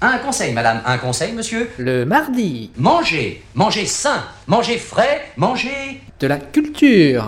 Un conseil, madame, un conseil, monsieur. Le mardi, Mangez, mangez sain, mangez frais, mangez... de la culture.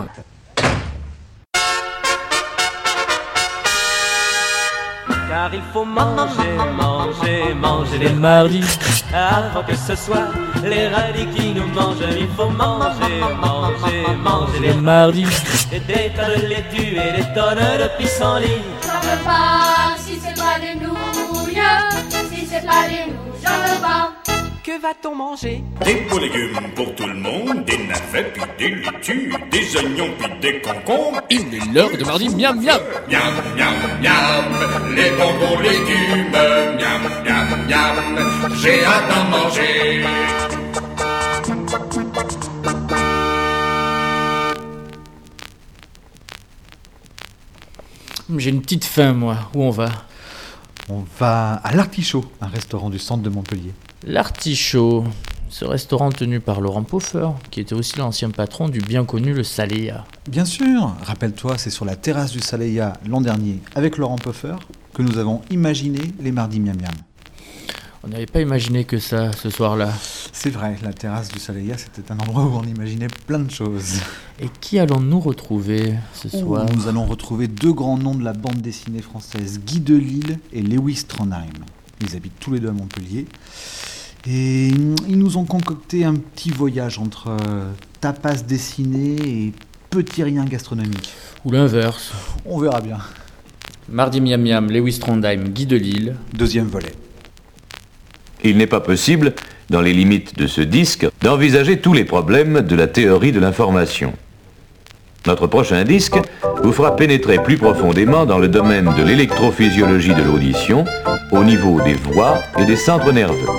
Car il faut manger, manger, manger Le mardi, avant que ce soit les radis qui nous mangent. Il faut manger, manger, manger le mardi, et des tas de laitue et des tonnes de pissenlit. J'en veux pas si c'est pas des nouilles, si c'est pas des nouilles, j'en veux pas. Que va-t-on manger? Des beaux légumes pour tout le monde, des navets puis des laitues, des oignons puis des concombres. il est l'heure de mardi, miam miam. Miam, miam, miam, les bons gros légumes. Miam, miam, miam, j'ai hâte d'en manger. J'ai une petite faim, moi. Où on va? On va à l'Artichaut, un restaurant du centre de Montpellier. L'Artichaut, ce restaurant tenu par Laurent Poffer, qui était aussi l'ancien patron du bien connu Le Saléa. Bien sûr, rappelle-toi, c'est sur la terrasse du Saléa l'an dernier, avec Laurent Poffer, que nous avons imaginé les mardis miam miam. On n'avait pas imaginé que ça, ce soir-là. C'est vrai, la terrasse du Saléa, c'était un endroit où on imaginait plein de choses. Et qui allons-nous retrouver ce soir? Nous allons retrouver deux grands noms de la bande dessinée française, Guy Delisle et Lewis Trondheim. Ils habitent tous les deux à Montpellier. Et ils nous ont concocté un petit voyage entre tapas dessiné et petit rien gastronomique. Ou l'inverse. On verra bien. Mardi miam miam, Lewis Trondheim, Guy Delisle. Deuxième volet. Il n'est pas possible, dans les limites de ce disque, d'envisager tous les problèmes de la théorie de l'information. Notre prochain disque vous fera pénétrer plus profondément dans le domaine de l'électrophysiologie de l'audition, au niveau des voix et des centres nerveux.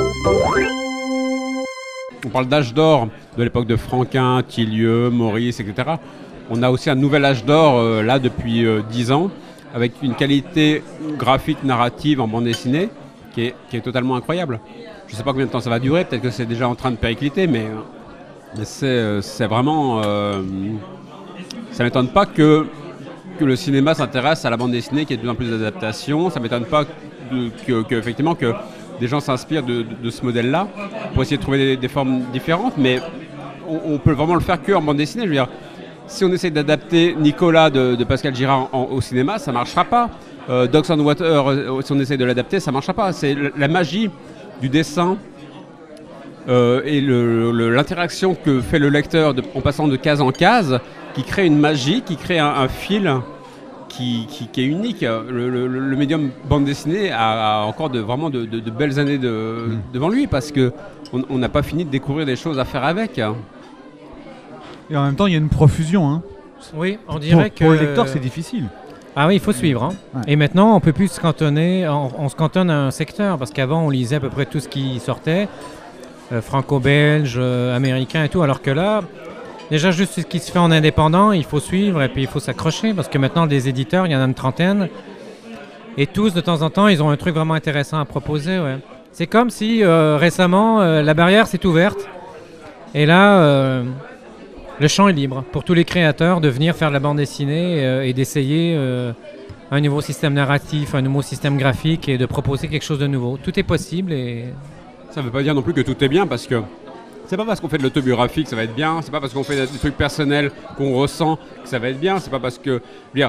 On parle d'âge d'or de l'époque de Franquin, Tillieux, Maurice, etc. On a aussi un nouvel âge d'or là depuis 10 ans, avec une qualité graphique narrative en bande dessinée qui est totalement incroyable. Je ne sais pas combien de temps ça va durer, peut-être que c'est déjà en train de péricliter, mais c'est vraiment... ça ne m'étonne pas que le cinéma s'intéresse à la bande dessinée, qu'il y ait de plus en plus d'adaptations. Ça ne m'étonne pas effectivement que des gens s'inspirent de ce modèle-là pour essayer de trouver des formes différentes, mais on peut vraiment le faire qu'en bande dessinée. Je veux dire, si on essaie d'adapter Nicolas de Pascal Girard au cinéma, ça ne marchera pas. Dogs on Water, si on essaie de l'adapter, ça ne marchera pas. C'est la magie du dessin et l'interaction que fait le lecteur en passant de case en case qui crée une magie, qui crée un fil qui est unique. Le médium bande dessinée a encore vraiment de belles années devant lui parce qu'on n'a pas fini de découvrir des choses à faire avec. Et en même temps, il y a une profusion. Hein. Oui, on dirait que... Pour le lecteur, c'est difficile. Ah oui, il faut suivre. Hein. Ouais. Et maintenant, on ne peut plus se cantonner, on se cantonne à un secteur, parce qu'avant, on lisait à peu près tout ce qui sortait, franco-belge, américain et tout, alors que là, déjà juste ce qui se fait en indépendant, il faut suivre et puis il faut s'accrocher, parce que maintenant, des éditeurs, il y en a une trentaine, et tous, de temps en temps, ils ont un truc vraiment intéressant à proposer. Ouais. C'est comme si, récemment, la barrière s'est ouverte, et là... le champ est libre pour tous les créateurs de venir faire de la bande dessinée et d'essayer un nouveau système narratif, un nouveau système graphique et de proposer quelque chose de nouveau. Tout est possible et... Ça ne veut pas dire non plus que tout est bien parce que c'est pas parce qu'on fait de l'autobiographie que ça va être bien, c'est pas parce qu'on fait des trucs personnels qu'on ressent que ça va être bien, c'est pas parce que... c'est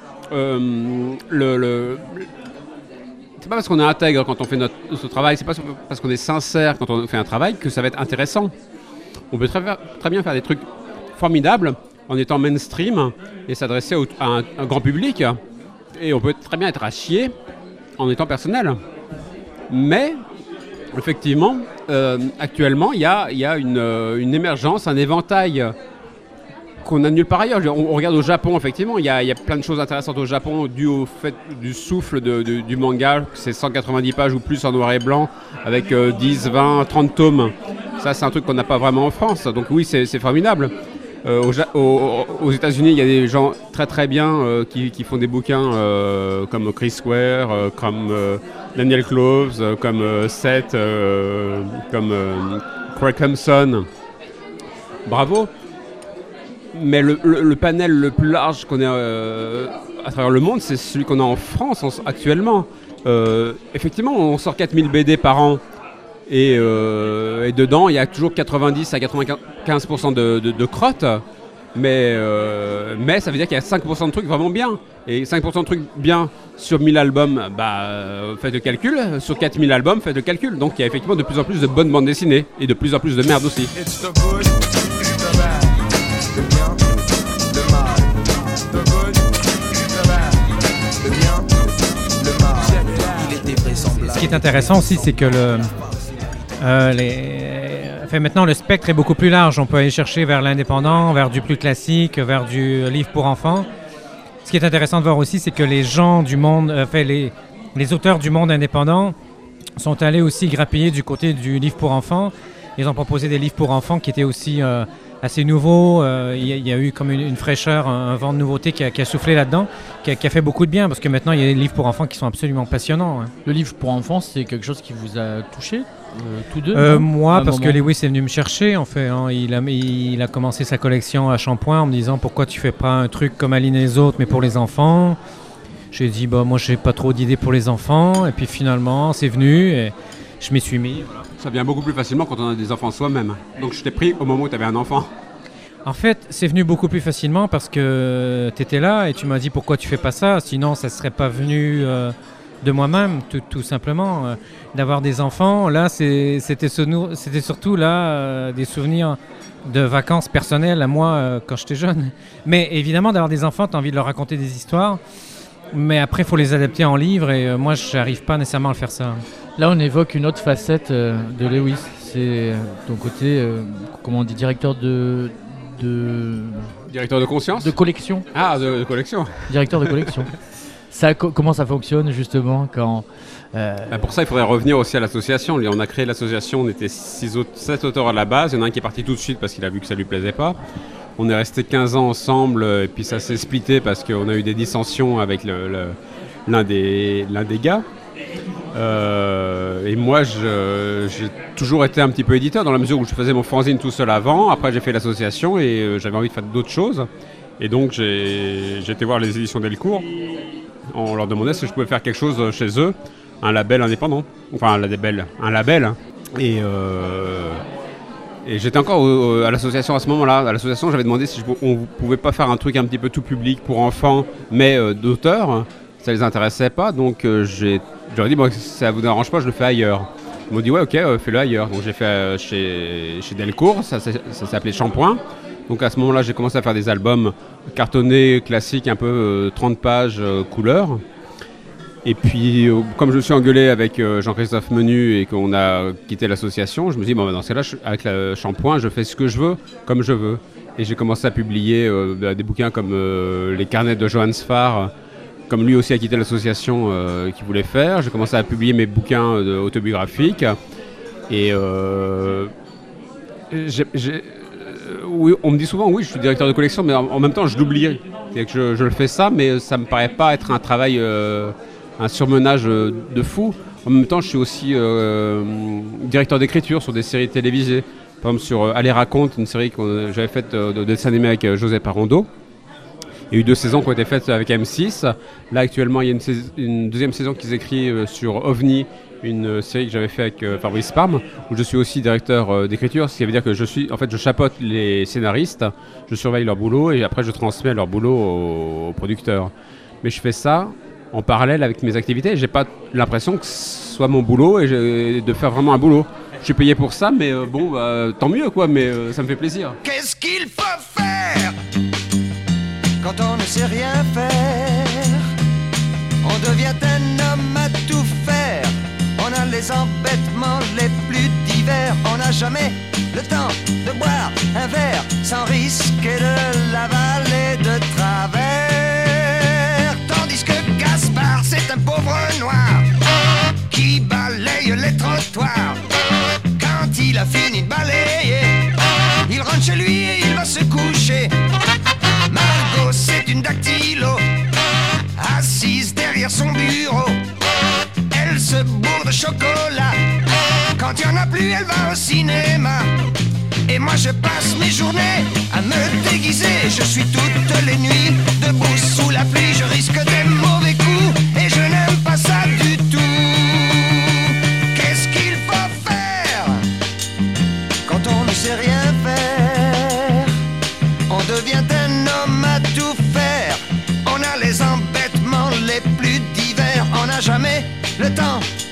pas parce qu'on est intègre quand on fait notre travail, c'est pas parce qu'on est sincère quand on fait un travail que ça va être intéressant. On peut très bien faire des trucs formidable en étant mainstream et s'adresser à un grand public, et on peut très bien être à chier en étant personnel, mais effectivement actuellement il y a une émergence, un éventail qu'on a nulle part ailleurs. On regarde au Japon, effectivement il y a plein de choses intéressantes au Japon dû au fait du souffle du manga, c'est 190 pages ou plus en noir et blanc avec 10, 20, 30 tomes. Ça, c'est un truc qu'on n'a pas vraiment en France. Donc oui, c'est formidable. Aux États-Unis, il y a des gens très très bien qui font des bouquins comme Chris Ware, comme Daniel Cloves, comme Seth, comme Craig Hampson. Bravo. Mais le panel le plus large qu'on a à travers le monde, c'est celui qu'on a en France actuellement. Effectivement, on sort 4000 BD par an et dedans, il y a toujours 90 à 95% de crottes. Mais ça veut dire qu'il y a 5% de trucs vraiment bien. Et 5% de trucs bien sur 1000 albums, faites le calcul. Sur 4000 albums, faites le calcul. Donc il y a effectivement de plus en plus de bonnes bandes dessinées. Et de plus en plus de merde aussi. Ce qui est intéressant aussi, c'est que maintenant, le spectre est beaucoup plus large. On peut aller chercher vers l'indépendant, vers du plus classique, vers du livre pour enfants. Ce qui est intéressant de voir aussi, c'est que les gens du monde, les auteurs du monde indépendant sont allés aussi grappiller du côté du livre pour enfants. Ils ont proposé des livres pour enfants qui étaient aussi assez nouveaux. Il y a eu comme une fraîcheur, un vent de nouveauté qui a soufflé là-dedans, qui a fait beaucoup de bien, parce que maintenant, il y a des livres pour enfants qui sont absolument passionnants. Hein. Le livre pour enfants, c'est quelque chose qui vous a touché tous deux moi, parce que Lewis est venu me chercher, en fait. Hein. Il a commencé sa collection à Shampoing en me disant « Pourquoi tu fais pas un truc comme Aline et les autres, mais pour les enfants ?» J'ai dit moi, j'ai pas trop d'idées pour les enfants. Et puis finalement, c'est venu et je m'y suis mis. Voilà. Ça vient beaucoup plus facilement quand on a des enfants soi-même. Donc je t'ai pris au moment où tu avais un enfant. En fait, c'est venu beaucoup plus facilement parce que tu étais là et tu m'as dit pourquoi tu fais pas ça. Sinon, ça serait pas venu de moi-même, tout simplement. D'avoir des enfants, là, c'était surtout là des souvenirs de vacances personnelles à moi quand j'étais jeune. Mais évidemment, d'avoir des enfants, tu as envie de leur raconter des histoires. Mais après, il faut les adapter en livre et moi, je n'arrive pas nécessairement à le faire ça. Là, on évoque une autre facette de Lewis. C'est ton côté, comment on dit, directeur de... Directeur de conscience ? De collection. Ah, de collection. Directeur de collection. Comment ça fonctionne, justement, quand... Pour ça, il faudrait revenir aussi à l'association. On a créé l'association, on était 7 auteurs à la base. Il y en a un qui est parti tout de suite parce qu'il a vu que ça ne lui plaisait pas. On est resté 15 ans ensemble et puis ça s'est splitté parce qu'on a eu des dissensions avec l'un des gars. Et moi, j'ai toujours été un petit peu éditeur dans la mesure où je faisais mon fanzine tout seul avant. Après, j'ai fait l'association et j'avais envie de faire d'autres choses. Et donc, j'ai été voir les éditions Delcourt. On leur demandait si je pouvais faire quelque chose chez eux, un label indépendant. Enfin, un label. Et j'étais encore à l'association à ce moment-là. À l'association, j'avais demandé si on ne pouvait pas faire un truc un petit peu tout public pour enfants, mais d'auteurs. Ça les intéressait pas, donc j'aurais dit, si ça vous dérange pas, je le fais ailleurs. Ils m'ont dit, ouais, ok, fais-le ailleurs. Donc j'ai fait chez Delcourt, ça s'appelait Shampoing. Donc à ce moment-là, j'ai commencé à faire des albums cartonnés, classiques, un peu 30 pages, couleur. Et puis, comme je me suis engueulé avec Jean-Christophe Menu et qu'on a quitté l'association, je me suis dit, dans ce cas-là, avec le Shampoing, je fais ce que je veux, comme je veux. Et j'ai commencé à publier des bouquins comme Les Carnets de Johann Sfar, comme lui aussi a quitté l'association qu'il voulait faire. J'ai commencé à publier mes bouquins autobiographiques. Et oui, on me dit souvent, oui, je suis directeur de collection, mais en même temps, je l'oublie. C'est que je le fais ça, mais ça me paraît pas être un travail, un surmenage de fou. En même temps, je suis aussi directeur d'écriture sur des séries télévisées. Par exemple, sur Allez raconte, une série que j'avais faite de dessin animé avec José Parondo. Il y a eu 2 saisons qui ont été faites avec M6. Là, actuellement, il y a une deuxième saison qui s'écrit sur OVNI, une série que j'avais fait avec Fabrice Parme, où je suis aussi directeur d'écriture, ce qui veut dire que je chapeaute les scénaristes, je surveille leur boulot et après je transmets leur boulot aux producteurs. Mais je fais ça en parallèle avec mes activités. J'ai pas l'impression que ce soit mon boulot et de faire vraiment un boulot. Je suis payé pour ça, mais tant mieux quoi. Mais ça me fait plaisir. Qu'est-ce qu'il faut faire quand on ne sait rien faire? On devient un homme à tout faire. On a les embêtements les plus divers. On n'a jamais le temps de boire un verre sans risquer de l'avaler de travers. Tandis que Gaspard, c'est un pauvre noir qui balaye les trottoirs. Quand il a fini de balayer, il rentre chez lui et il va se coucher. Margot, c'est une dactylo assise derrière son bureau. Elle se bourre de chocolat. Quand il n'y en a plus, elle va au cinéma. Et moi je passe mes journées à me déguiser. Je suis toutes les nuits debout sous la pluie. Je risque des mauvais coups et je n'aime pas ça du tout.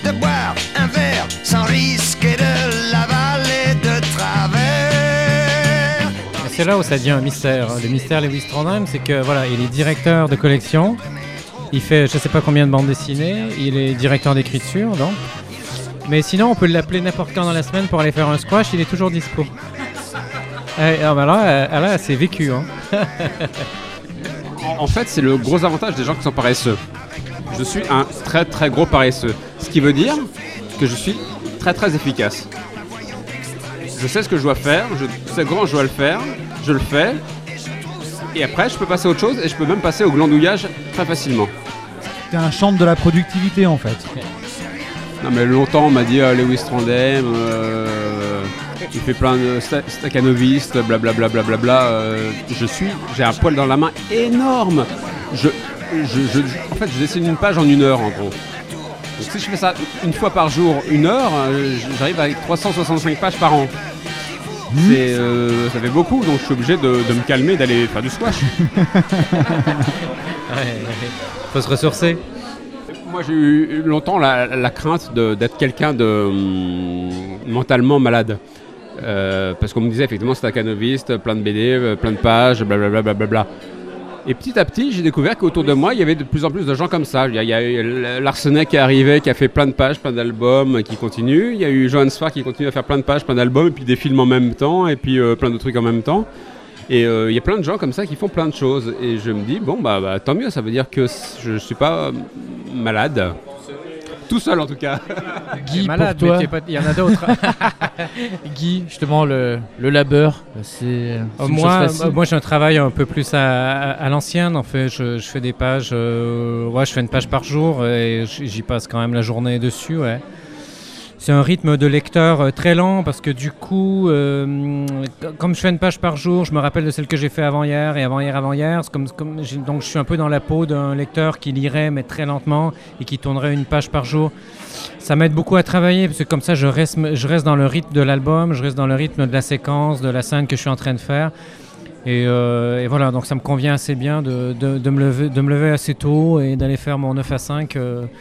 de boire un verre sans risquer de l'avaler de travers. C'est là où ça devient un mystère. Le mystère Lewis Trondheim, c'est que voilà, il est directeur de collection, il fait je sais pas combien de bandes dessinées, il est directeur d'écriture, donc. Mais sinon, on peut l'appeler n'importe quand dans la semaine pour aller faire un squash, il est toujours dispo. Là, c'est vécu. Hein. En fait, c'est le gros avantage des gens qui sont paresseux. Je suis un très très gros paresseux. Ce qui veut dire que je suis très très efficace. Je sais ce que je dois faire, je sais comment je dois le faire, je le fais. Et après, je peux passer à autre chose et je peux même passer au glandouillage très facilement. T'es un champ de la productivité en fait. Non mais longtemps on m'a dit Lewis Trondheim, il fait plein de staccanovistes, blablabla. J'ai un poil dans la main énorme. En fait, je dessine une page en 1 heure en gros. Donc si je fais ça une fois par jour, 1 heure, j'arrive avec 365 pages par an. Ça fait beaucoup, donc je suis obligé de me calmer, d'aller faire du squash. Faut se ressourcer. Moi j'ai eu longtemps la crainte d'être quelqu'un de mentalement malade. Parce qu'on me disait effectivement staccanoviste, plein de BD, plein de pages, blablabla. Et petit à petit, j'ai découvert qu'autour de moi, il y avait de plus en plus de gens comme ça. Il y a eu Larsenet qui est arrivé, qui a fait plein de pages, plein d'albums, qui continue. Il y a eu Johann Sfar qui continue à faire plein de pages, plein d'albums, et puis des films en même temps, et puis plein de trucs en même temps. Et il y a plein de gens comme ça qui font plein de choses. Et je me dis, bon, bah tant mieux, ça veut dire que je ne suis pas malade. Tout seul en tout cas. Guy, malade, pour toi, mais il y en a d'autres. Guy, justement, le labeur, c'est une chose facile. Moi, j'ai un travail un peu plus à l'ancienne. En fait, je fais des pages. Je fais une page par jour et j'y passe quand même la journée dessus. Ouais. C'est un rythme de lecteur très lent parce que du coup, comme je fais une page par jour, je me rappelle de celle que j'ai fait avant-hier et avant-hier. Donc je suis un peu dans la peau d'un lecteur qui lirait mais très lentement et qui tournerait une page par jour. Ça m'aide beaucoup à travailler parce que comme ça, je reste dans le rythme de l'album, je reste dans le rythme de la séquence, de la scène que je suis en train de faire. Et voilà, donc ça me convient assez bien de me lever assez tôt et d'aller faire mon 9 à 5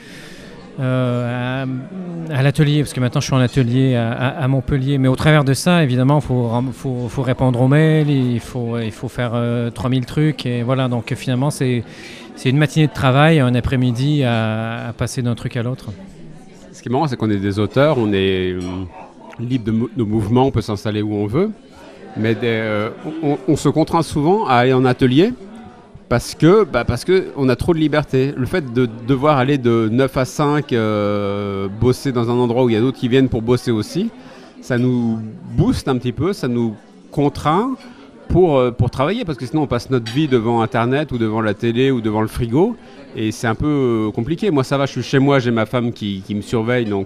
à l'atelier, parce que maintenant je suis en atelier à Montpellier, mais au travers de ça évidemment il faut répondre aux mails, il faut faire 3000 trucs et voilà, donc finalement c'est une matinée de travail, un après-midi à passer d'un truc à l'autre. Ce qui est marrant, c'est qu'on est des auteurs, on est libre de mouvement, on peut s'installer où on veut, mais on se contraint souvent à aller en atelier parce que on a trop de liberté. Le fait de devoir aller de 9 à 5 bosser dans un endroit où il y a d'autres qui viennent pour bosser aussi, ça nous booste un petit peu, ça nous contraint pour travailler, parce que sinon on passe notre vie devant Internet ou devant la télé ou devant le frigo et c'est un peu compliqué. Moi ça va, je suis chez moi, j'ai ma femme qui me surveille, donc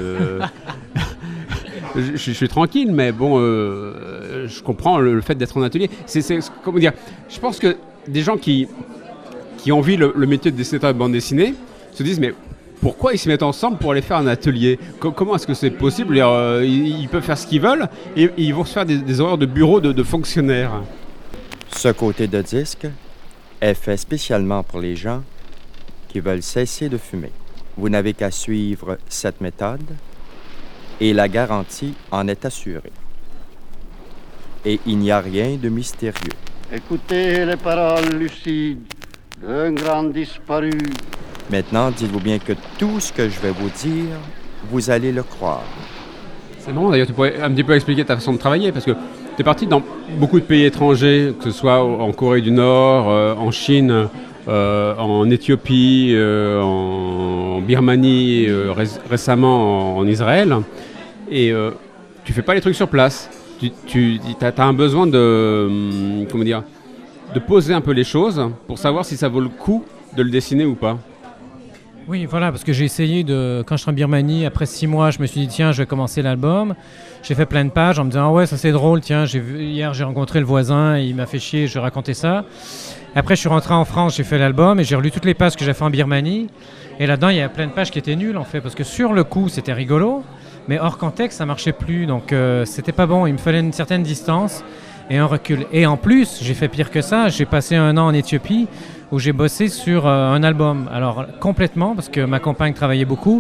je suis tranquille, mais bon, je comprends le fait d'être en atelier. Comment dire, je pense que des gens qui envient le métier de dessinateur de bande dessinée se disent mais pourquoi ils se mettent ensemble pour aller faire un atelier ? Comment est-ce que c'est possible ? Ils peuvent faire ce qu'ils veulent et ils vont se faire des horaires de bureau de fonctionnaires. Ce côté de disque est fait spécialement pour les gens qui veulent cesser de fumer. Vous n'avez qu'à suivre cette méthode et la garantie en est assurée. Et il n'y a rien de mystérieux. Écoutez les paroles lucides d'un grand disparu. Maintenant, dites-vous bien que tout ce que je vais vous dire, vous allez le croire. C'est bon, d'ailleurs, tu pourrais un petit peu expliquer ta façon de travailler, parce que tu es parti dans beaucoup de pays étrangers, que ce soit en Corée du Nord, en Chine, en Éthiopie, en Birmanie, récemment en Israël, et tu fais pas les trucs sur place. Tu as un besoin de poser un peu les choses pour savoir si ça vaut le coup de le dessiner ou pas. Oui, voilà, parce que j'ai essayé quand je suis en Birmanie, après 6 mois, je me suis dit tiens, je vais commencer l'album. J'ai fait plein de pages en me disant ah ouais, ça c'est drôle, tiens, hier j'ai rencontré le voisin, il m'a fait chier, je racontais ça. Après je suis rentré en France, j'ai fait l'album et j'ai relu toutes les pages que j'ai fait en Birmanie. Et là-dedans, il y a plein de pages qui étaient nulles en fait, parce que sur le coup, c'était rigolo. Mais hors contexte, ça marchait plus, donc c'était pas bon. Il me fallait une certaine distance et un recul. Et en plus, j'ai fait pire que ça. J'ai passé 1 an en Éthiopie où j'ai bossé sur un album. Alors complètement, parce que ma compagne travaillait beaucoup,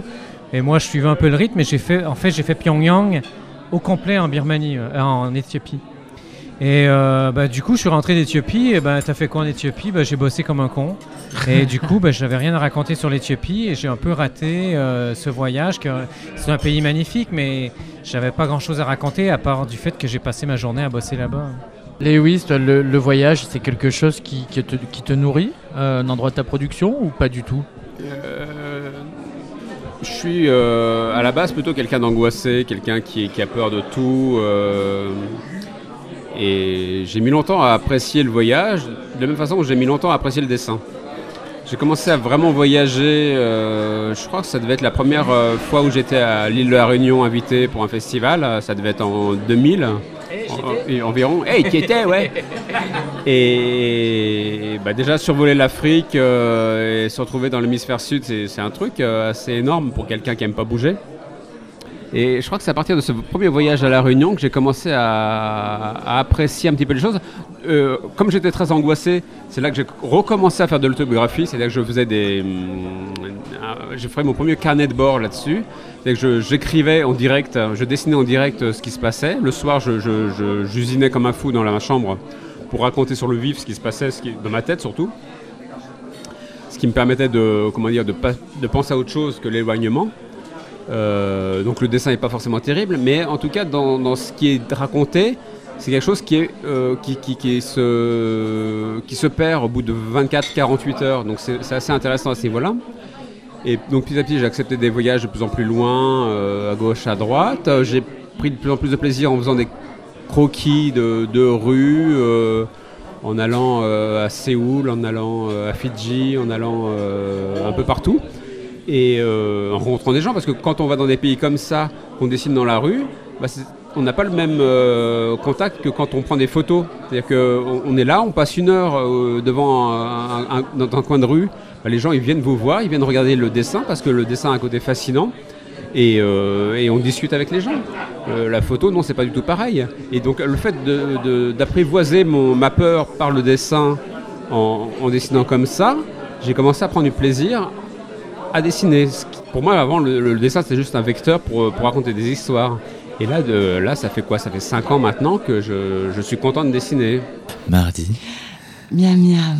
Et moi, je suivais un peu le rythme, et j'ai fait Pyongyang au complet en Birmanie, en Éthiopie. Et du coup, je suis rentré d'Éthiopie, et t'as fait quoi en Éthiopie? J'ai bossé comme un con. Et du coup, j'avais rien à raconter sur l'Éthiopie, et j'ai un peu raté ce voyage. C'est un pays magnifique, mais j'avais pas grand-chose à raconter, à part du fait que j'ai passé ma journée à bosser là-bas. Lewis, toi, le voyage, c'est quelque chose qui te nourrit, un endroit de ta production, ou pas du tout? Je suis à la base plutôt quelqu'un d'angoissé, quelqu'un qui a peur de tout. Et j'ai mis longtemps à apprécier le voyage, de la même façon que j'ai mis longtemps à apprécier le dessin. J'ai commencé à vraiment voyager, je crois que ça devait être la première fois où j'étais à l'île de la Réunion invité pour un festival, ça devait être en 2000 environ. Hey, tu y étais, ouais. Et déjà survoler l'Afrique et se retrouver dans l'hémisphère sud, c'est un truc assez énorme pour quelqu'un qui n'aime pas bouger. Et je crois que c'est à partir de ce premier voyage à La Réunion que j'ai commencé à apprécier un petit peu les choses. Comme j'étais très angoissé, c'est là que j'ai recommencé à faire de l'autobiographie. C'est là que je faisais j'ai fait mon premier carnet de bord là-dessus. C'est que j'écrivais en direct, je dessinais en direct ce qui se passait. Le soir, j'usinais comme un fou dans ma chambre pour raconter sur le vif ce qui se passait, dans ma tête surtout. Ce qui me permettait de penser à autre chose que l'éloignement. Donc le dessin n'est pas forcément terrible, mais en tout cas dans ce qui est raconté, c'est quelque chose qui se perd au bout de 24-48 heures, donc c'est assez intéressant à ce niveau-là. Et donc petit à petit j'ai accepté des voyages de plus en plus loin, à gauche, à droite. J'ai pris de plus en plus de plaisir en faisant des croquis de rue, en allant à Séoul, en allant à Fidji, en allant un peu partout. Et en rencontrant des gens, parce que quand on va dans des pays comme ça, qu'on dessine dans la rue, on n'a pas le même contact que quand on prend des photos. C'est-à-dire qu'on est là, on passe une heure dans un coin de rue, les gens ils viennent vous voir, ils viennent regarder le dessin, parce que le dessin a un côté fascinant, et on discute avec les gens. La photo, non, c'est pas du tout pareil. Et donc le fait d'apprivoiser ma peur par le dessin, en dessinant comme ça, j'ai commencé à prendre du plaisir à dessiner. Pour moi, avant, le dessin, c'était juste un vecteur pour raconter des histoires. Et là, ça fait quoi? Ça fait 5 ans maintenant que je suis content de dessiner. Mardi. Miam miam.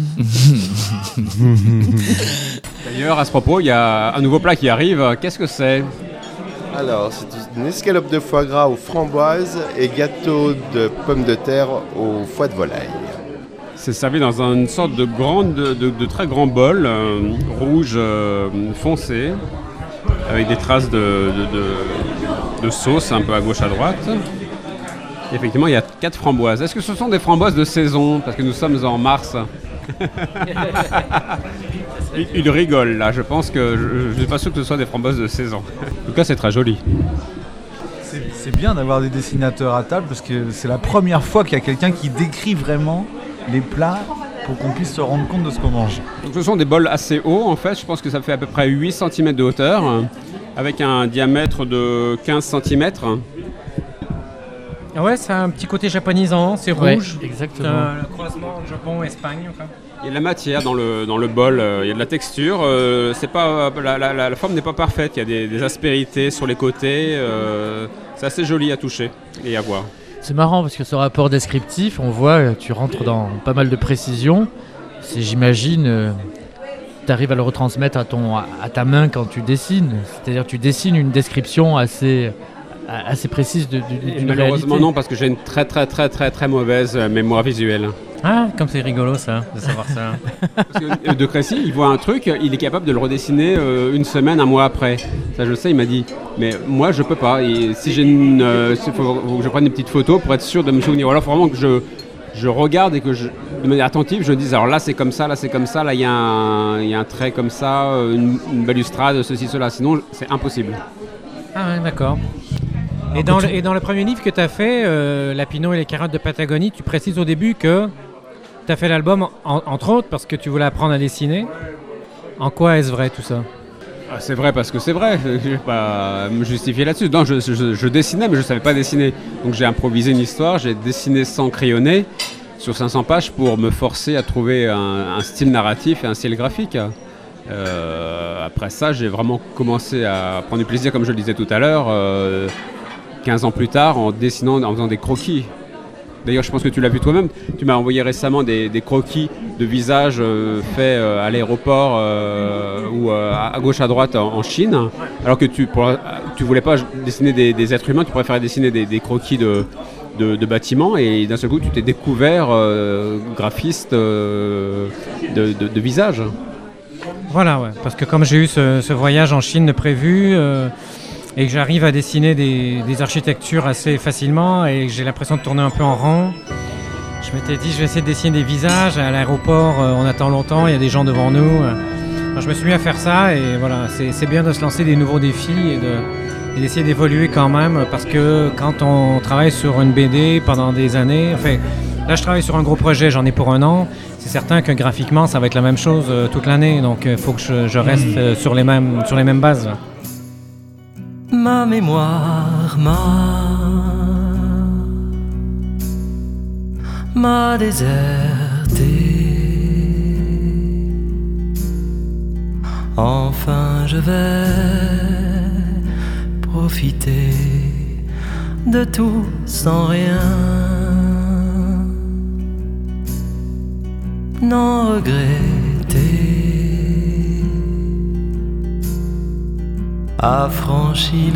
D'ailleurs, à ce propos, il y a un nouveau plat qui arrive. Qu'est-ce que c'est? Alors, c'est une escalope de foie gras aux framboises et gâteau de pommes de terre au foie de volaille. C'est servi dans une sorte de très grand bol rouge foncé, avec des traces de sauce un peu à gauche à droite. Et effectivement, il y a 4 framboises. Est-ce que ce sont des framboises de saison? Parce que nous sommes en mars. Il rigole là, je pense que je ne suis pas sûr que ce soit des framboises de saison. En tout cas, c'est très joli. C'est bien d'avoir des dessinateurs à table, parce que c'est la première fois qu'il y a quelqu'un qui décrit vraiment les plats pour qu'on puisse se rendre compte de ce qu'on mange. Donc, ce sont des bols assez hauts en fait, je pense que ça fait à peu près 8 cm de hauteur, avec un diamètre de 15 cm. Ah ouais, ça a un petit côté japonisant, c'est rouge. Ouais, exactement. C'est un croisement Japon-Espagne. Enfin. Il y a de la matière dans le bol, il y a de la texture, c'est pas, la forme n'est pas parfaite, il y a des aspérités sur les côtés, c'est assez joli à toucher et à voir. C'est marrant parce que ce rapport descriptif, on voit, tu rentres dans pas mal de précisions. C'est, j'imagine, tu arrives à le retransmettre à ta main quand tu dessines. C'est-à-dire tu dessines une description assez précise d'une malheureusement réalité. Non, parce que j'ai une très très très très très mauvaise mémoire visuelle. Ah, comme c'est rigolo ça, de savoir ça. Parce que De Crécy, il voit un truc, il est capable de le redessiner une semaine, un mois après. Ça je le sais, il m'a dit. Mais moi je peux pas. Et si j'ai faut que je prenne des petites photos pour être sûr de me souvenir. Alors il faut vraiment que je regarde et que de manière attentive, je dise alors là c'est comme ça, là c'est comme ça, là il y a un trait comme ça, une balustrade, ceci, cela. Sinon c'est impossible. Ah ouais, d'accord. Et dans le premier livre que tu as fait, Lapino et les carottes de Patagonie, tu précises au début que tu as fait l'album, entre autres, parce que tu voulais apprendre à dessiner. En quoi est-ce vrai tout ça? C'est vrai parce que c'est vrai, je ne vais pas me justifier là-dessus. Non, je dessinais, mais je ne savais pas dessiner. Donc j'ai improvisé une histoire, j'ai dessiné sans crayonner sur 500 pages pour me forcer à trouver un style narratif et un style graphique. Après ça, j'ai vraiment commencé à prendre du plaisir, comme je le disais tout à l'heure, 15 ans plus tard, en dessinant, en faisant des croquis. D'ailleurs, je pense que tu l'as vu toi-même. Tu m'as envoyé récemment des croquis de visages faits à l'aéroport ou à gauche, à droite en Chine. Alors que tu voulais pas dessiner des êtres humains, tu préférais dessiner des croquis de bâtiments. Et d'un seul coup, tu t'es découvert graphiste de visages. Voilà, ouais. Parce que comme j'ai eu ce voyage en Chine de prévu et que j'arrive à dessiner des architectures assez facilement et que j'ai l'impression de tourner un peu en rond, je m'étais dit je vais essayer de dessiner des visages. À l'aéroport, on attend longtemps, il y a des gens devant nous. Alors, je me suis mis à faire ça et voilà, c'est bien de se lancer des nouveaux défis et d'essayer d'évoluer quand même, parce que quand on travaille sur une BD pendant des années, enfin, là je travaille sur un gros projet, j'en ai pour 1 an, c'est certain que graphiquement ça va être la même chose toute l'année, donc il faut que je reste sur les mêmes bases. Ma mémoire m'a déserté. Enfin je vais profiter de tout sans rien, n'en regretter. Affranchi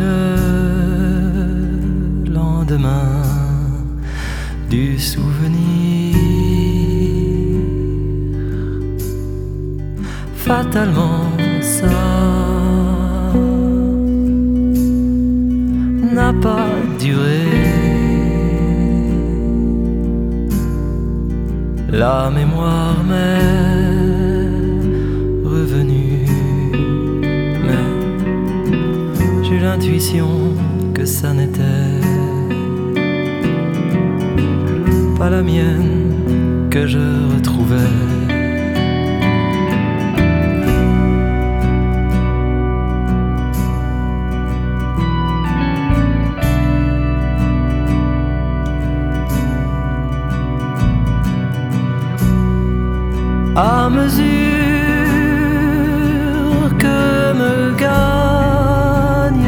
le lendemain du souvenir, fatalement ça n'a pas duré. La mémoire m'est revenue, mais j'ai l'intuition que ça n'était pas la mienne que je retrouvais. À mesure que me gagnait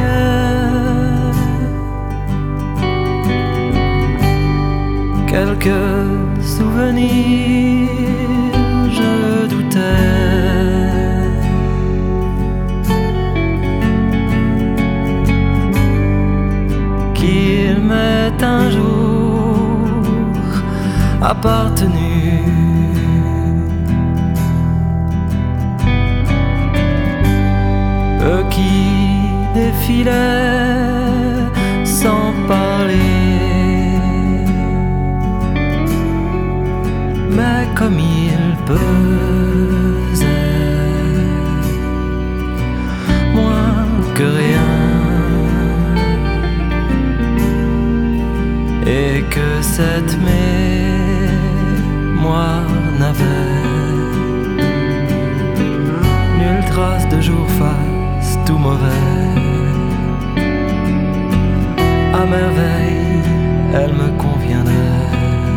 quelques souvenirs, je doutais qu'il m'ait un jour appartenu. Eux qui défilaient sans parler, mais comme ils pesaient moins que rien, et que cette mémoire n'avait nulle trace de jour face tout mauvais. À merveille, elle me conviendrait.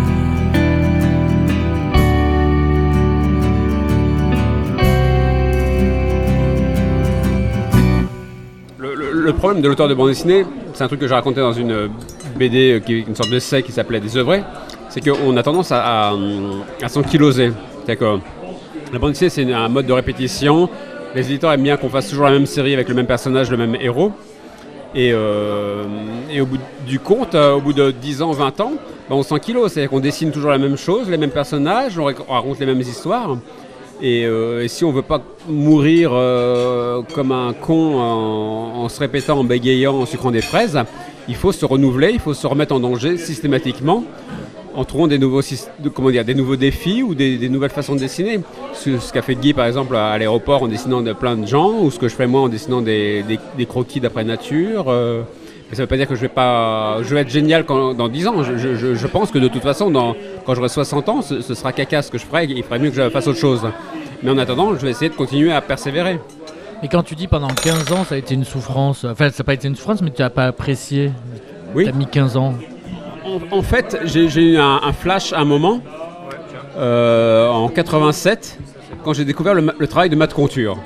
Le problème de l'auteur de bande dessinée, c'est un truc que j'ai raconté dans une BD, une sorte d'essai qui s'appelait Désœuvré, c'est qu'on a tendance à s'enkyloser. C'est-à-dire que la bande dessinée, c'est un mode de répétition. Les éditeurs aiment bien qu'on fasse toujours la même série avec le même personnage, le même héros. Et au bout du compte, au bout de 10 ans, 20 ans, on s'enkylose. C'est-à-dire qu'on dessine toujours la même chose, les mêmes personnages, on raconte les mêmes histoires. Et si on ne veut pas mourir comme un con en se répétant, en bégayant, en sucrant des fraises, il faut se renouveler, il faut se remettre en danger systématiquement en trouvant des nouveaux défis ou des nouvelles façons de dessiner. Ce qu'a fait Guy par exemple à l'aéroport en dessinant plein de gens, ou ce que je fais moi en dessinant des croquis d'après nature. Mais ça ne veut pas dire que je vais être génial dans 10 ans. Je pense que de toute façon, quand j'aurai 60 ans, ce sera caca ce que je ferai. Il ferait mieux que je fasse autre chose. Mais en attendant, je vais essayer de continuer à persévérer. Et quand tu dis pendant 15 ans, ça a été une souffrance, enfin ça n'a pas été une souffrance, mais tu n'as pas apprécié. Oui. Tu as mis 15 ans. En fait, j'ai eu un flash à un moment, en 87, quand j'ai découvert le travail de Matt Conture.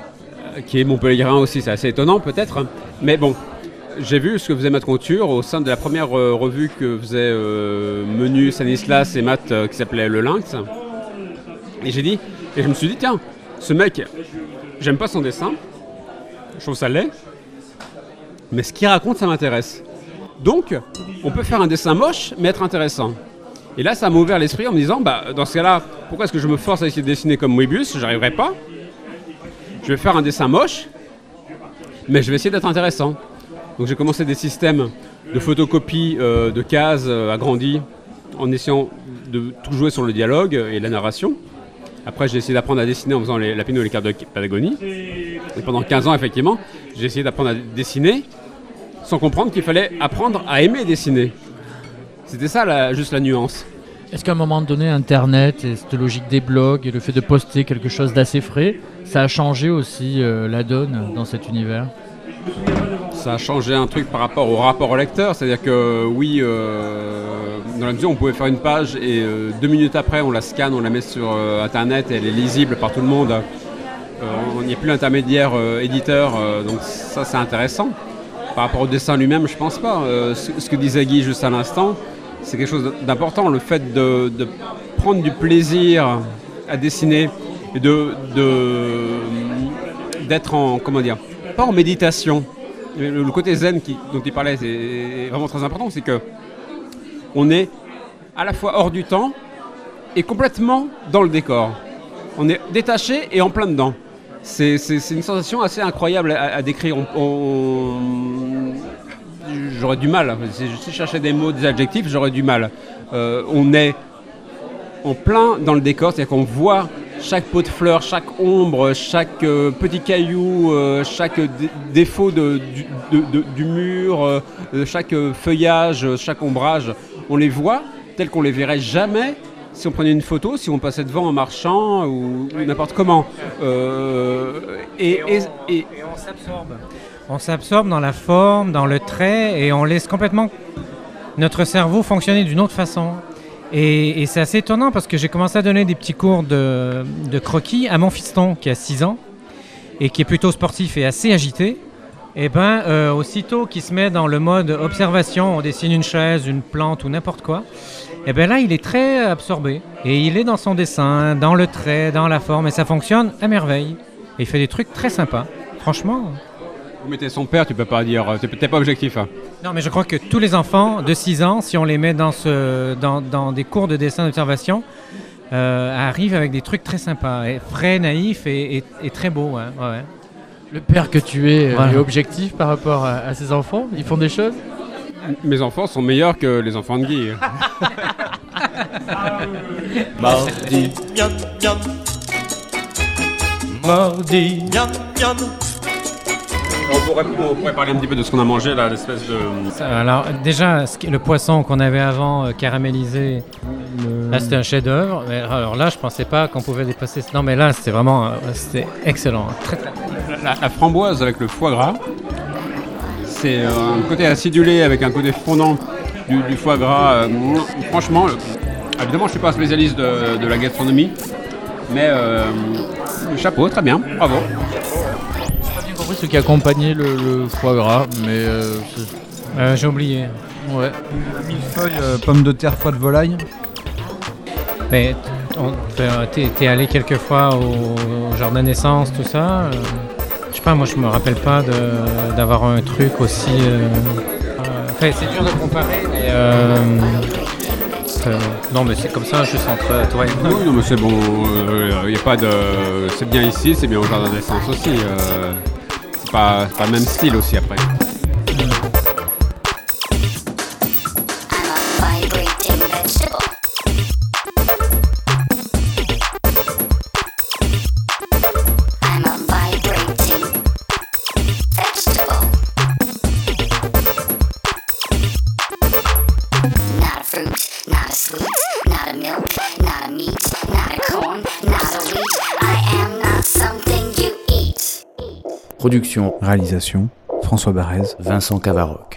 qui est montpelliérain aussi, c'est assez étonnant peut-être. Mais bon, j'ai vu ce que faisait Matt Conture au sein de la première revue que faisaient Menu, Stanislas et Matt qui s'appelait Le Lynx. Et je me suis dit, tiens, ce mec, j'aime pas son dessin, je trouve ça laid, mais ce qu'il raconte, ça m'intéresse. Donc, on peut faire un dessin moche, mais être intéressant. Et là, ça m'a ouvert l'esprit en me disant, dans ce cas-là, pourquoi est-ce que je me force à essayer de dessiner comme Moebius ? J'arriverai pas. Je vais faire un dessin moche, mais je vais essayer d'être intéressant. Donc j'ai commencé des systèmes de photocopie de cases agrandies en essayant de tout jouer sur le dialogue et la narration. Après, j'ai essayé d'apprendre à dessiner en faisant la pino et les cartes de Patagonie. Et pendant 15 ans, effectivement, j'ai essayé d'apprendre à dessiner sans comprendre qu'il fallait apprendre à aimer dessiner. C'était ça, juste la nuance. Est-ce qu'à un moment donné, Internet et cette logique des blogs et le fait de poster quelque chose d'assez frais, ça a changé aussi la donne dans cet univers ? Ça a changé un truc par rapport au rapport au lecteur, c'est-à-dire que oui, dans la mesure où on pouvait faire une page et 2 minutes après on la scanne, on la met sur Internet et elle est lisible par tout le monde, il n'y a plus l'intermédiaire éditeur, donc ça c'est intéressant. Par rapport au dessin lui-même, je pense pas. Ce que disait Guy juste à l'instant, c'est quelque chose d'important, le fait de prendre du plaisir à dessiner et d'être en, comment dire, pas en méditation. Le côté zen dont il parlait c'est vraiment très important, c'est que on est à la fois hors du temps et complètement dans le décor. On est détaché et en plein dedans. C'est une sensation assez incroyable à décrire. J'aurais du mal. Si je cherchais des mots, des adjectifs, j'aurais du mal. On est en plein dans le décor, c'est-à-dire qu'on voit chaque pot de fleurs, chaque ombre, chaque petit caillou, chaque défaut du mur, chaque feuillage, chaque ombrage. On les voit tels qu'on les verrait jamais si on prenait une photo, si on passait devant en marchant ou n'importe comment. Et on s'absorbe. On s'absorbe dans la forme, dans le trait, et on laisse complètement notre cerveau fonctionner d'une autre façon. Et c'est assez étonnant parce que j'ai commencé à donner des petits cours de croquis à mon fiston qui a 6 ans et qui est plutôt sportif et assez agité. Et aussitôt qu'il se met dans le mode observation, on dessine une chaise, une plante ou n'importe quoi, et là il est très absorbé et il est dans son dessin, dans le trait, dans la forme, et ça fonctionne à merveille. Et il fait des trucs très sympas, franchement. Vous mettez son père, tu peux pas dire, t'es pas objectif. Hein. Non, mais je crois que tous les enfants de 6 ans, si on les met dans des cours de dessin d'observation, arrivent avec des trucs très sympas, et frais, naïfs et très beaux. Ouais. Ouais. Le père que tu es est objectif par rapport à ses enfants ? Ils font des choses ? Mes enfants sont meilleurs que les enfants de Guy. Mardi, miam, miam. Mardi, miam, miam. On pourrait parler un petit peu de ce qu'on a mangé là, l'espèce de... Alors déjà, le poisson qu'on avait avant caramélisé, là c'était un chef-d'œuvre. Alors là, je pensais pas qu'on pouvait dépasser. Non, mais là c'était vraiment, c'était excellent, très très. La framboise avec le foie gras, c'est un côté acidulé avec un côté fondant du foie gras. Franchement, évidemment, je suis pas un spécialiste de la gastronomie, mais chapeau, très bien, bravo. Ce qui accompagnait le foie gras, mais j'ai oublié. Ouais. Millefeuille, pommes de terre, foie de volaille. Mais t'es allé quelques fois au jardin naissance, tout ça. Je sais pas, moi je me rappelle pas d'avoir un truc aussi. C'est dur de comparer, mais non, mais c'est comme ça, juste entre toi et moi. Oui, non, mais c'est bon. Y a pas de. C'est bien ici, c'est bien au jardin naissance aussi. C'est pas le même style aussi après. Production, réalisation, François Barrez, Vincent Cavaroc.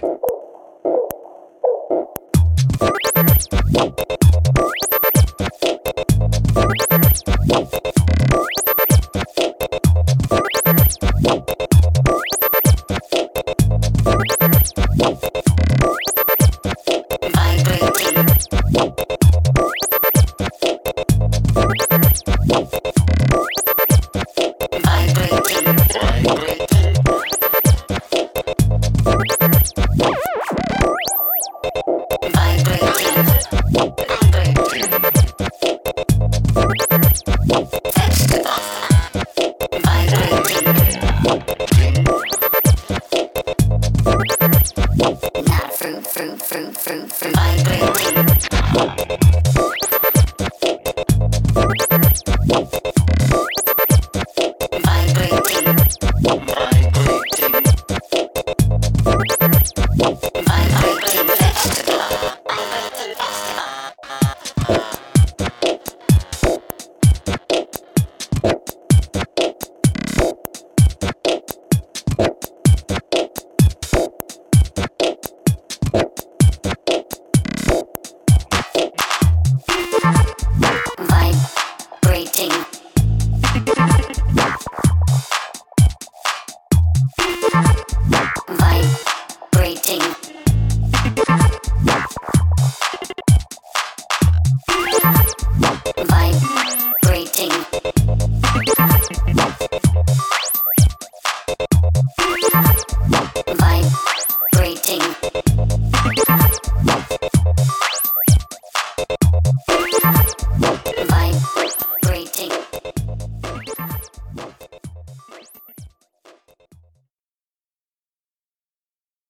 vibrate.